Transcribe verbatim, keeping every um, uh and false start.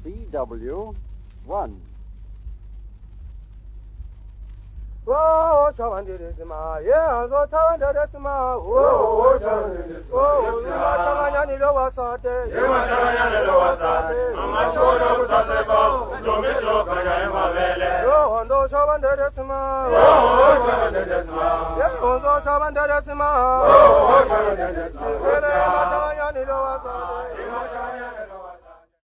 C W one. Oh, Chavan did it, ma. Yeah, so Chavan did it, ma. Oh, Chavan did it, oh, Chavan was at it. You were Chavan was at it. Mamma told us as a bow. Don't miss your Kayama. Oh, no, Chavan did it, ma. Oh, Chavan did it, ma. Yeah, so Chavan did it, ma. Oh, Chavan did it, ma. Chavan was at it.